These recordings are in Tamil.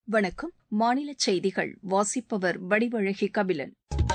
வணக்கம். மாநிலச் செய்திகள் வாசிப்பவர் வடிவழகி கபிலன்.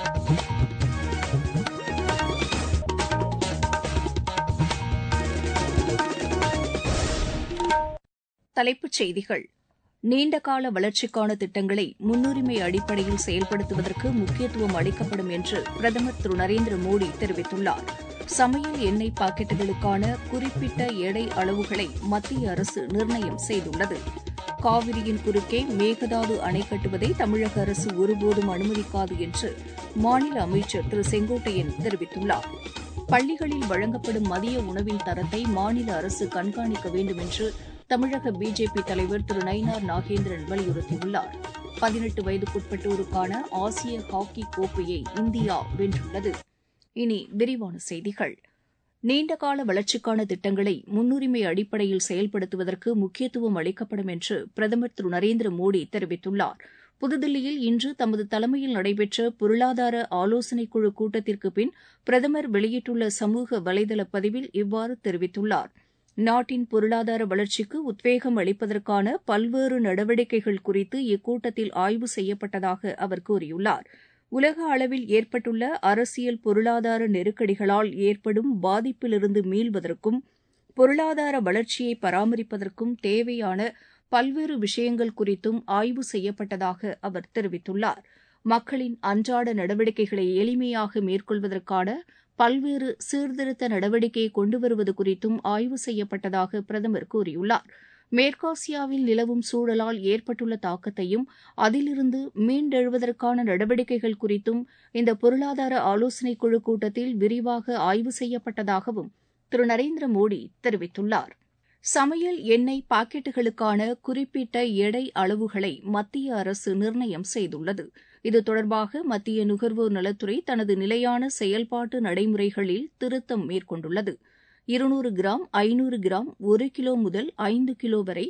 தலைப்புச் செய்திகள். நீண்டகால வளர்ச்சிக்கான திட்டங்களை முன்னுரிமை அடிப்படையில் செயல்படுத்துவதற்கு முக்கியத்துவம் அளிக்கப்படும் என்று பிரதமர் திரு நரேந்திர மோடி தெரிவித்துள்ளார். சமையல் எண்ணெய் பாக்கெட்டுகளுக்கான குறிப்பிட்ட எடை அளவுகளை மத்திய அரசு நிர்ணயம் செய்துள்ளது. காவிரியின் குறுக்கே மேகதாது அணை கட்டுவதை தமிழக அரசு ஒருபோதும் அனுமதிக்காது என்று மாநில அமைச்சர் திரு செங்கோட்டையன் தெரிவித்துள்ளார். பள்ளிகளில் வழங்கப்படும் மதிய உணவின் தரத்தை மாநில அரசு கண்காணிக்க வேண்டும் என்று தமிழக பிஜேபி தலைவர் திரு நயினார் நாகேந்திரன் வலியுறுத்தியுள்ளார். 18 வயதுக்குட்பட்டோருக்கான ஆசிய ஹாக்கி கோப்பையை இந்தியா வென்றுள்ளது. இனி விரிவான செய்திகள். நீண்டகால வளர்ச்சிக்கான திட்டங்களை முன்னுரிமை அடிப்படையில் செயல்படுத்துவதற்கு முக்கியத்துவம் அளிக்கப்படும் என்று பிரதமர் திரு நரேந்திர மோடி தெரிவித்துள்ளார். புதுதில்லியில் இன்று தமது தலைமையில் நடைபெற்ற பொருளாதார ஆலோசனைக் குழு கூட்டத்திற்கு பின் பிரதமர் வெளியிட்டுள்ள சமூக வலைதள பதிவில் இவ்வாறு தெரிவித்துள்ளார். நாட்டின் பொருளாதார வளர்ச்சிக்கு உத்வேகம் அளிப்பதற்கான பல்வேறு நடவடிக்கைகள் குறித்து இக்கூட்டத்தில் ஆய்வு செய்யப்பட்டதாக அவர் கூறியுள்ளார். உலக அளவில் ஏற்பட்டுள்ள அரசியல் பொருளாதார நெருக்கடிகளால் ஏற்படும் பாதிப்பிலிருந்து மீள்வதற்கும் பொருளாதார வளர்ச்சியை பராமரிப்பதற்கும் தேவையான பல்வேறு விஷயங்கள் குறித்தும் ஆய்வு செய்யப்பட்டதாக அவர் தெரிவித்துள்ளார். மக்களின் அன்றாட நடவடிக்கைகளை எளிமையாக மேற்கொள்வதற்கான பல்வேறு சீர்திருத்த நடவடிக்கையை கொண்டு வருவது குறித்தும் ஆய்வு செய்யப்பட்டதாக பிரதமர் கூறியுள்ளார். மேற்காசியாவில் நிலவும் சூழலால் ஏற்பட்டுள்ள தாக்கத்தையும் அதிலிருந்து மீண்டெழுவதற்கான நடவடிக்கைகள் குறித்தும் இந்த பொருளாதார ஆலோசனைக் குழு கூட்டத்தில் விரிவாக ஆய்வு செய்யப்பட்டதாகவும் திரு நரேந்திர மோடி தெரிவித்துள்ளார். சமையல் எண்ணெய் பாக்கெட்டுகளுக்கான குறிப்பிட்ட எடை அளவுகளை மத்திய அரசு நிர்ணயம் செய்துள்ளது. இது தொடர்பாக மத்திய நுகர்வோர் நலத்துறை தனது நிலையான செயல்பாட்டு நடைமுறைகளில் திருத்தம் மேற்கொண்டுள்ளது. 200 கிராம், 500 கிராம், 1 கிலோ முதல் 5 கிலோ வரை,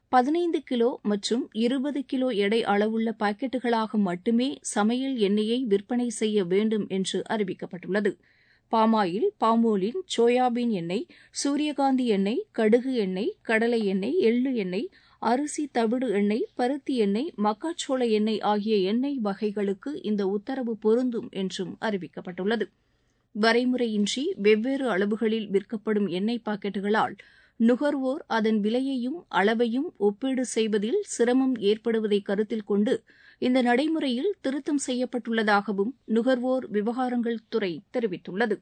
15 கிலோ மற்றும் 20 கிலோ எடை அளவுள்ள பாக்கெட்டுகளாக மட்டுமே சமையல் எண்ணெயை விற்பனை செய்ய வேண்டும் என்று அறிவிக்கப்பட்டுள்ளது. பாமாயில், பாமோலின், சோயாபீன் எண்ணெய், சூரியகாந்தி எண்ணெய், கடுகு எண்ணெய், கடலை எண்ணெய், எள்ளு எண்ணெய், அரிசி தவிடு எண்ணெய், பருத்தி எண்ணெய், மக்காச்சோள எண்ணெய் ஆகிய எண்ணெய் வகைகளுக்கு இந்த உத்தரவு பொருந்தும் என்றும் அறிவிக்கப்பட்டுள்ளது. வரைமுறையின்றி வெவ்வேறு அளவுகளில் விற்கப்படும் எண்ணெய் பாக்கெட்டுகளால் நுகர்வோர் அதன் விலையையும் அளவையும் ஒப்பீடு செய்வதில் சிரமம் ஏற்படுவதை கருத்தில் கொண்டு இந்த நடைமுறையில் திருத்தம் செய்யப்பட்டுள்ளதாகவும் நுகர்வோர் விவகாரங்கள் துறை தெரிவித்துள்ளது.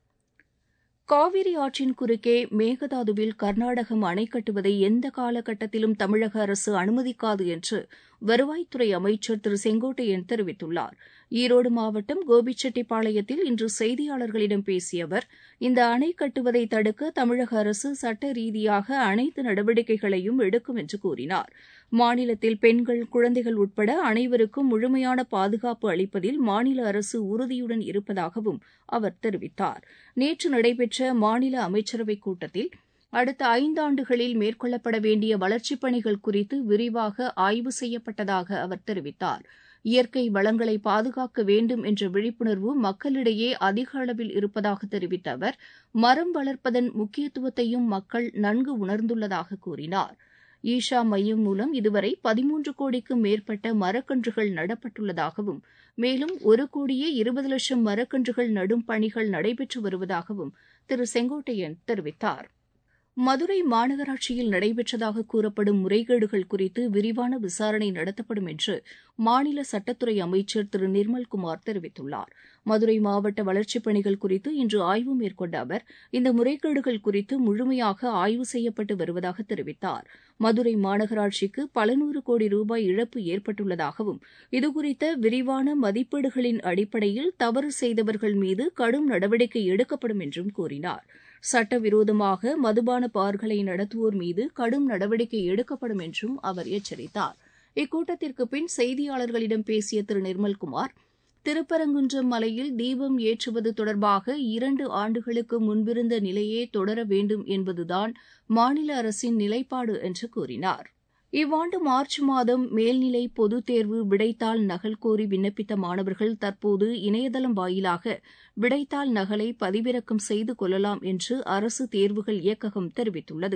காவிரி ஆற்றின் குறுக்கே மேகதாதுவில் கர்நாடகம் அணை கட்டுவதை எந்த காலகட்டத்திலும் தமிழக அரசு அனுமதிக்காது என்று வருவாய்த்துறை அமைச்சர் திரு செங்கோட்டையன் தெரிவித்துள்ளார். ஈரோடு மாவட்டம் கோபிச்செட்டிப்பாளையத்தில் இன்று செய்தியாளர்களிடம் பேசிய அவர், இந்த அணை கட்டுவதை தடுக்க தமிழக அரசு சட்ட ரீதியாக அனைத்து நடவடிக்கைகளையும் எடுக்கும் என்று கூறினார். மாநிலத்தில் பெண்கள், குழந்தைகள் உட்பட அனைவருக்கும் முழுமையான பாதுகாப்பு அளிப்பதில் மாநில அரசு உறுதியுடன் இருப்பதாகவும் அவர் தெரிவித்தார். நேற்று நடைபெற்ற மாநில அமைச்சரவைக் கூட்டத்தில் அடுத்த 5 ஆண்டுகளில் மேற்கொள்ளப்பட வேண்டிய வளர்ச்சிப் பணிகள் குறித்து விரிவாக ஆய்வு செய்யப்பட்டதாக அவர் தெரிவித்தார். இயற்கை வளங்களை பாதுகாக்க வேண்டும் என்ற விழிப்புணர்வு மக்களிடையே அதிக அளவில் இருப்பதாக தெரிவித்த அவர், மரம் வளர்ப்பதன் முக்கியத்துவத்தையும் மக்கள் நன்கு உணர்ந்துள்ளதாக கூறினார். ஈஷா மையம் மூலம் இதுவரை 13 கோடிக்கும் மேற்பட்ட மரக்கன்றுகள் நடப்பட்டுள்ளதாகவும், மேலும் 1,20,00,000 மரக்கன்றுகள் நடும் பணிகள் நடைபெற்று வருவதாகவும் திரு செங்கோட்டையன் தெரிவித்தார். மதுரை மாநகராட்சியில் நடைபெற்றதாக கூறப்படும் முறைகேடுகள் குறித்து விரிவான விசாரணை நடத்தப்படும் என்று மாநில சட்டத்துறை அமைச்சர் திரு நிர்மல்குமார் தெரிவித்துள்ளார். மதுரை மாவட்ட வளர்ச்சிப் பணிகள் குறித்து இன்று ஆய்வு மேற்கொண்ட அவர், இந்த முறைகேடுகள் குறித்து முழுமையாக ஆய்வு செய்யப்பட்டு வருவதாக தெரிவித்தார். மதுரை மாநகராட்சிக்கு பல 100 கோடி ரூபாய் இழப்பு ஏற்பட்டுள்ளதாகவும், இதுகுறித்த விரிவான மதிப்பீடுகளின் அடிப்படையில் தவறு செய்தவர்கள் மீது கடும் நடவடிக்கை எடுக்கப்படும் என்றும் கூறினார். சட்டவிரோதமாக மதுபான பார்களை நடத்துவோர் மீது கடும் நடவடிக்கை எடுக்கப்படும் என்றும் அவர் எச்சரித்தார். இக்கூட்டத்திற்கு பின் செய்தியாளர்களிடம் பேசிய திரு நிர்மல்குமார், திருப்பரங்குன்றம் மலையில் தீபம் ஏற்றுவது தொடர்பாக 2 ஆண்டுகளுக்கு முன்பிருந்த நிலையே தொடர வேண்டும் என்பதுதான் மாநில அரசின் நிலைப்பாடு என்று கூறினார். இவ்வாண்டு மார்ச் மாதம் மேல்நிலை பொதுத் தேர்வு விடைத்தாள் நகல் கோரி விண்ணப்பித்த மாணவர்கள் தற்போது இணையதளம் வாயிலாக விடைத்தாள் நகலை பதிவிறக்கம் செய்து கொள்ளலாம் என்று அரசு தேர்வுகள் இயக்ககம் தெரிவித்துள்ளது.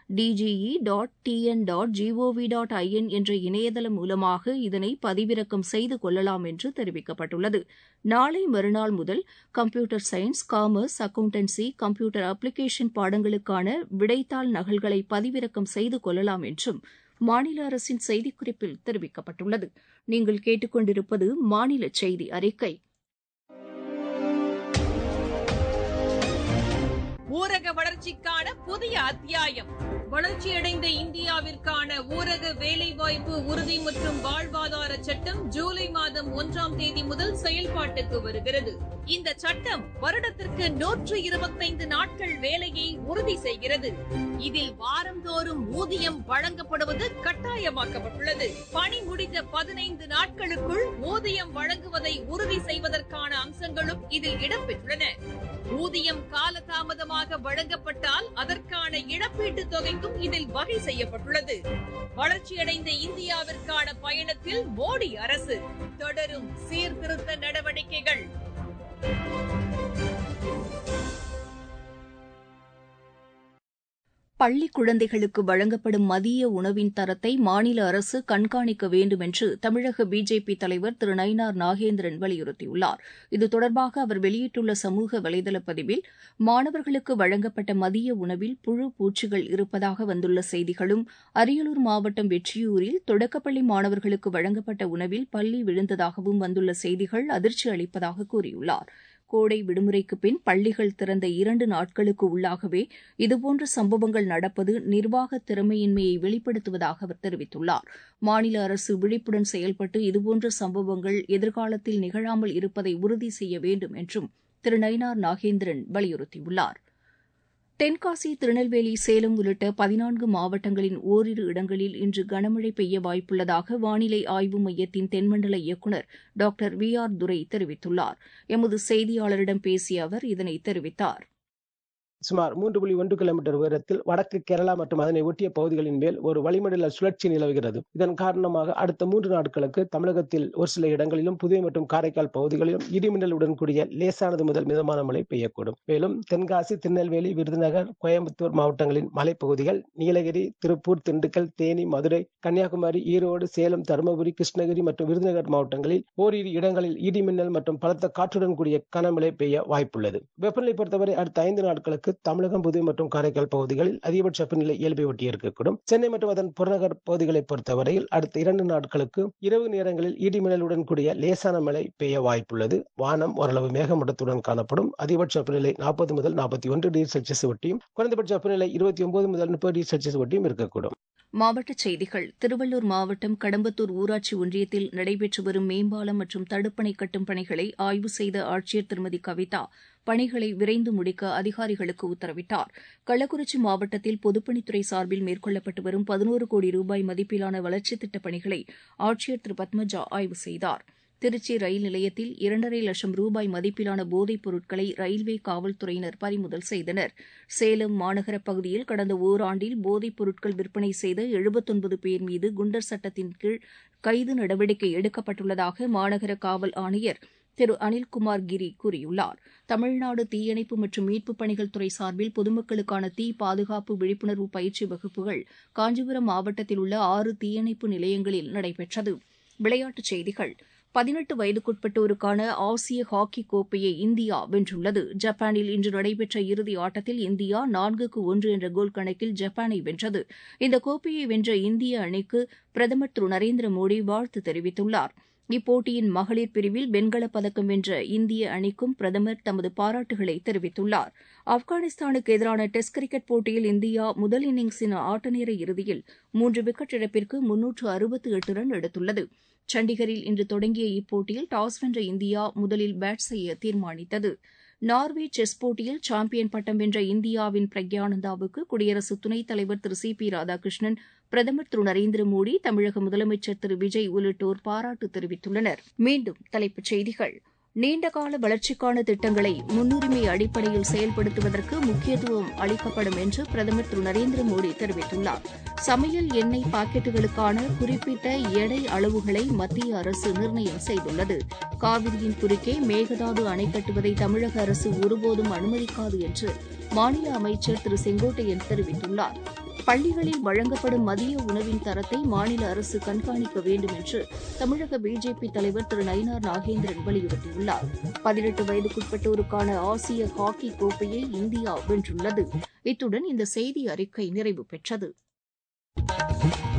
dge.tn.gov.in என்ற இணையதளம் மூலமாக இதனை பதிவிறக்கம் செய்து கொள்ளலாம் என்று தெரிவிக்கப்பட்டுள்ளது. நாளை மறுநாள் முதல் computer science, commerce, accountancy, computer application பாடங்களுக்கான விடைத்தாள் நகல்களை பதிவிறக்கம் செய்து கொள்ளலாம் என்றும் மாநில அரசின் செய்திக்குறிப்பில் தெரிவிக்கப்பட்டுள்ளது. நீங்கள் கேட்டுக்கொண்டிருப்பது மாநில செய்தி அறிக்கை. ஊரக வளர்ச்சிக்கான புதிய அத்தியாயம். வளர்ச்சியடைந்த இந்தியாவிற்கான ஊரக வேலைவாய்ப்பு உறுதி மற்றும் வாழ்வாதார சட்டம் ஜூலை மாதம் 1ஆம் தேதி முதல் செயல்பாட்டுக்கு வருகிறது. இந்த சட்டம் வருடத்திற்கு 125 நாட்கள் வேலையை உறுதி செய்கிறது. இதில் வாரந்தோறும் ஊதியம் வழங்கப்படுவது கட்டாயமாக்கப்பட்டுள்ளது. பணி முடிந்த 15 நாட்களுக்குள் ஊதியம் வழங்குவதை உறுதி செய்வதற்கான அம்சங்களும் இதில் இடம்பெற்றுள்ளன. ஊதியம் காலதாமதமாக வழங்கப்பட்டால் அதற்கான இழப்பீட்டுத் தொகைக்கும் இதில் வகை செய்யப்பட்டுள்ளது. வளர்ச்சியடைந்த இந்தியாவிற்கான பயணத்தில் மோடி அரசு தொடரும் சீர்திருத்த நடவடிக்கைகள். பள்ளி குழந்தைகளுக்கு வழங்கப்படும் மதிய உணவின் தரத்தை மாநில அரசு கண்காணிக்க வேண்டும் என்று தமிழக பிஜேபி தலைவர் திரு நயினார் நாகேந்திரன் வலியுறுத்தியுள்ளார். இது தொடர்பாக அவர் வெளியிட்டுள்ள சமூக வலைதள பதிவில், மாணவர்களுக்கு வழங்கப்பட்ட மதிய உணவில் புழு பூச்சிகள் இருப்பதாக வந்துள்ள செய்திகளும், அரியலூர் மாவட்டம் வெற்றியூரில் தொடக்கப்பள்ளி மாணவர்களுக்கு வழங்கப்பட்ட உணவில் பல்லி விழுந்ததாகவும் வந்துள்ள செய்திகள் அதிர்ச்சி அளிப்பதாக கூறியுள்ளார். கோடை விடுமுறைக்கு பின் பள்ளிகள் திறந்த 2 நாட்களுக்கு உள்ளாகவே இதுபோன்ற சம்பவங்கள் நடப்பது நிர்வாக திறமையின்மையை வெளிப்படுத்துவதாக அவர் தெரிவித்துள்ளார். மாநில அரசு விழிப்புடன் செயல்பட்டு இதுபோன்ற சம்பவங்கள் எதிர்காலத்தில் நிகழாமல் இருப்பதை உறுதி செய்ய வேண்டும் என்றும் திரு நயினார் நாகேந்திரன் வலியுறுத்தியுள்ளார். தென்காசி, திருநெல்வேலி, சேலம் உள்ளிட்ட 14 மாவட்டங்களின் ஓரிரு இடங்களில் இன்று கனமழை பெய்ய வாய்ப்புள்ளதாக வானிலை ஆய்வு மையத்தின் தென்மண்டல இயக்குநர் டாக்டர் VR துரை தெரிவித்துள்ளார். எமது செய்தியாளரிடம் பேசிய அவர் இதனை தெரிவித்தார். சுமார் 3.1 கிலோமீட்டர் உயரத்தில் வடக்கு கேரளா மற்றும் அதனை ஒட்டிய பகுதிகளின் மேல் ஒரு வளிமண்டல சுழற்சி நிலவுகிறது. இதன் காரணமாக அடுத்த 3 நாட்களுக்கு தமிழகத்தில் ஒரு சில இடங்களிலும் புதுவை மற்றும் காரைக்கால் பகுதிகளிலும் இடிமின்னலுடன் கூடிய லேசானது முதல் மிதமான மழை பெய்யக்கூடும். மேலும் தென்காசி, திருநெல்வேலி, விருதுநகர், கோயம்புத்தூர் மாவட்டங்களின் மலைப்பகுதிகள், நீலகிரி, திருப்பூர், திண்டுக்கல், தேனி, மதுரை, கன்னியாகுமரி, ஈரோடு, சேலம், தருமபுரி, கிருஷ்ணகிரி மற்றும் விருதுநகர் மாவட்டங்களில் ஓரிரு இடங்களில் இடிமின்னல் மற்றும் பலத்த காற்றுடன் கூடிய கனமழை பெய்ய வாய்ப்புள்ளது. வெப்பநிலை பொறுத்தவரை அடுத்த 5 நாட்களுக்கு தமிழகம், புதுவை மற்றும் காரைக்கால் பகுதிகளில் அதிகபட்ச வெப்பநிலை இயல்பை ஒட்டி இருக்கக்கூடும். சென்னை மற்றும் அதன் புறநகர் பகுதிகளை பொறுத்தவரையில் அடுத்த 2 நாட்களுக்கு இரவு நேரங்களில் இடிமின்னலுடன் கூடிய லேசான மழை பெய்ய வாய்ப்புள்ளது. வானம் ஓரளவு மேகமூட்டத்துடன் காணப்படும். அதிகபட்ச வெப்பநிலை 40 முதல் 41 டிகிரி செல்சியஸ் ஒட்டியும், குறைந்தபட்ச வெப்பநிலை 29 முதல் 30 டிகிரி செல்சியஸ் ஒட்டியும் இருக்கக்கூடும். மாவட்டச் செய்திகள். திருவள்ளூர் மாவட்டம் கடம்பத்தூர் ஊராட்சி ஒன்றியத்தில் நடைபெற்று வரும் மேம்பாலம் மற்றும் தடுப்பணை கட்டும் பணிகளை ஆய்வு செய்த ஆட்சியர் திருமதி கவிதா பணிகளை விரைந்து முடிக்க அதிகாரிகளுக்கு உத்தரவிட்டார். கள்ளக்குறிச்சி மாவட்டத்தில் பொதுப்பணித்துறை சார்பில் மேற்கொள்ளப்பட்டு வரும் 11 கோடி ரூபாய் மதிப்பிலான வளர்ச்சித் திட்டப் பணிகளை ஆட்சியர் திரு பத்மஜா ஆய்வு செய்தார். திருச்சி ரயில் நிலையத்தில் 2.5 லட்சம் ரூபாய் மதிப்பிலான போதைப் பொருட்களை ரயில்வே காவல்துறையினர் பறிமுதல் செய்தனர். சேலம் மாநகர பகுதியில் கடந்த ஓராண்டில் போதைப் பொருட்கள் விற்பனை செய்த 79 பேர் மீது குண்டர் சட்டத்தின் கீழ் கைது நடவடிக்கை எடுக்கப்பட்டுள்ளதாக மாநகர காவல் ஆணையர் திரு அனில்குமார் கிரி கூறியுள்ளார். தமிழ்நாடு தீயணைப்பு மற்றும் மீட்புப் பணிகள் துறை சார்பில் பொதுமக்களுக்கான தீ பாதுகாப்பு விழிப்புணர்வு பயிற்சி வகுப்புகள் காஞ்சிபுரம் மாவட்டத்தில் உள்ள 6 தீயணைப்பு நிலையங்களில் நடைபெற்றது. விளையாட்டுச் செய்திகள். 18 வயதுக்குட்பட்டோருக்கான ஆசிய ஹாக்கி கோப்பையை இந்தியா வென்றுள்ளது. ஜப்பானில் இன்று நடைபெற்ற இறுதி ஆட்டத்தில் இந்தியா 4-1 என்ற கோல் கணக்கில் ஜப்பானை வென்றது. இந்த கோப்பையை வென்ற இந்திய அணிக்கு பிரதமர் திரு நரேந்திர மோடி வாழ்த்து தெரிவித்துள்ளார். இப்போட்டியின் மகளிர் பிரிவில் வெண்கலப் பதக்கம் வென்ற இந்திய அணிக்கும் பிரதமர் தமது பாராட்டுகளை தெரிவித்துள்ளார். ஆப்கானிஸ்தானுக்கு எதிரான டெஸ்ட் கிரிக்கெட் போட்டியில் இந்தியா முதல் இன்னிங்ஸின் ஆட்டநேர இறுதியில் 3 விக்கெட் இழப்பிற்கு 368 ரன் எடுத்துள்ளது. சண்டிகரில் இன்று தொடங்கிய இப்போட்டியில் டாஸ் வென்ற இந்தியா முதலில் பேட் செய்ய தீர்மானித்தது. நார்வே செஸ் போட்டியில் சாம்பியன் பட்டம் வென்ற இந்தியாவின் பிரக்யானந்தாவுக்கு குடியரசு துணைத் தலைவர் திரு CP ராதாகிருஷ்ணன், பிரதமர் திரு நரேந்திர மோடி, தமிழக முதலமைச்சர் திரு விஜய் உள்ளிட்டோர் பாராட்டு தெரிவித்துள்ளனர். மீண்டும் தலைப்புச் செய்திகள். நீண்டகால வளர்ச்சிக்கான திட்டங்களை முன்னுரிமை அடிப்படையில் செயல்படுத்துவதற்கு முக்கியத்துவம் அளிக்கப்படும் என்று பிரதமர் திரு நரேந்திர மோடி தெரிவித்துள்ளார். சமையல் எண்ணெய் பாக்கெட்டுகளுக்கான குறிப்பிட்ட எடை அளவுகளை மத்திய அரசு நிர்ணயம் செய்துள்ளது. காவிரியின் குறுக்கே மேகதாது அணை கட்டுவதை தமிழக அரசு ஒருபோதும் அனுமதிக்காது என்று மாநில அமைச்சர் திரு செங்கோட்டையன் தெரிவித்துள்ளார். பள்ளிகளில் வழங்கப்படும் மதிய உணவின் தரத்தை மாநில அரசு கண்காணிக்க வேண்டும் என்று தமிழக பிஜேபி தலைவர் திரு நயினார் நாகேந்திரன் வலியுறுத்தியுள்ளார். 18 வயதுக்குட்பட்டோருக்கான ஆசிய ஹாக்கி கோப்பையை இந்தியா வென்றுள்ளது. இத்துடன் இந்த செய்தி அறிக்கை நிறைவு பெற்றது.